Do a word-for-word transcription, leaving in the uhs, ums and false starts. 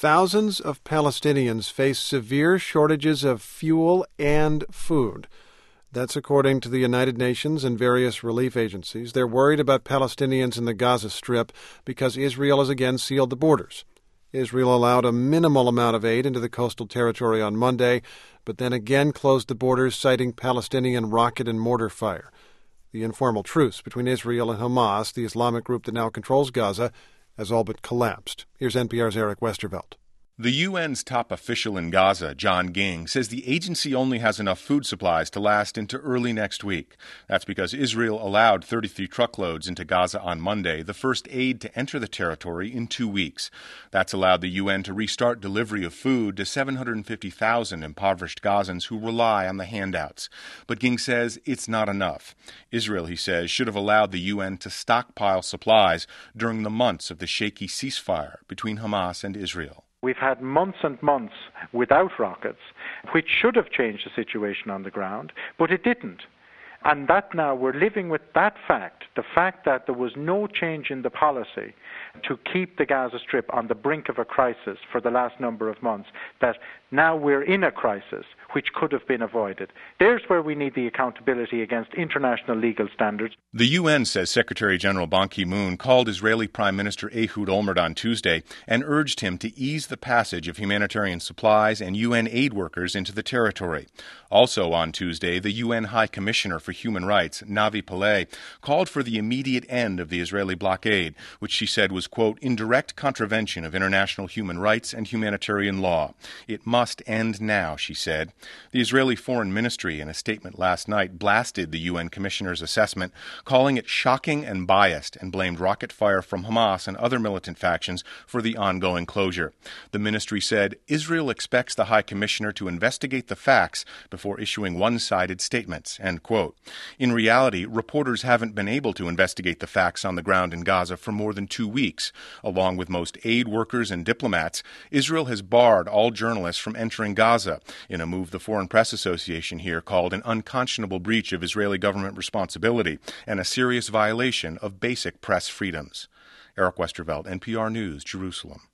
Thousands of Palestinians face severe shortages of fuel and food. That's according to the United Nations and various relief agencies. They're worried about Palestinians in the Gaza Strip because Israel has again sealed the borders. Israel allowed a minimal amount of aid into the coastal territory on Monday, but then again closed the borders, citing Palestinian rocket and mortar fire. The informal truce between Israel and Hamas, the Islamic group that now controls Gaza, has all but collapsed. Here's N P R's Eric Westervelt. The U N's top official in Gaza, John Ging, says the agency only has enough food supplies to last into early next week. That's because Israel allowed thirty-three truckloads into Gaza on Monday, the first aid to enter the territory in two weeks. That's allowed the U N to restart delivery of food to seven hundred fifty thousand impoverished Gazans who rely on the handouts. But Ging says it's not enough. Israel, he says, should have allowed the U N to stockpile supplies during the months of the shaky ceasefire between Hamas and Israel. We've had months and months without rockets, which should have changed the situation on the ground, but it didn't. And that now we're living with that fact, the fact that there was no change in the policy to keep the Gaza Strip on the brink of a crisis for the last number of months, that now we're in a crisis which could have been avoided. There's where we need the accountability against international legal standards. The U N says Secretary General Ban Ki-moon called Israeli Prime Minister Ehud Olmert on Tuesday and urged him to ease the passage of humanitarian supplies and U N aid workers into the territory. Also on Tuesday, the U N High Commissioner for Human Rights, Navi Pillay, called for the immediate end of the Israeli blockade, which she said was, quote, in direct contravention of international human rights and humanitarian law. It must end now, she said. The Israeli Foreign Ministry, in a statement last night, blasted the U N Commissioner's assessment, calling it shocking and biased, and blamed rocket fire from Hamas and other militant factions for the ongoing closure. The ministry said Israel expects the High Commissioner to investigate the facts before issuing one-sided statements, end quote. In reality, reporters haven't been able to investigate the facts on the ground in Gaza for more than two weeks. Along with most aid workers and diplomats, Israel has barred all journalists from entering Gaza in a move the Foreign Press Association here called an unconscionable breach of Israeli government responsibility and a serious violation of basic press freedoms. Eric Westervelt, N P R News, Jerusalem.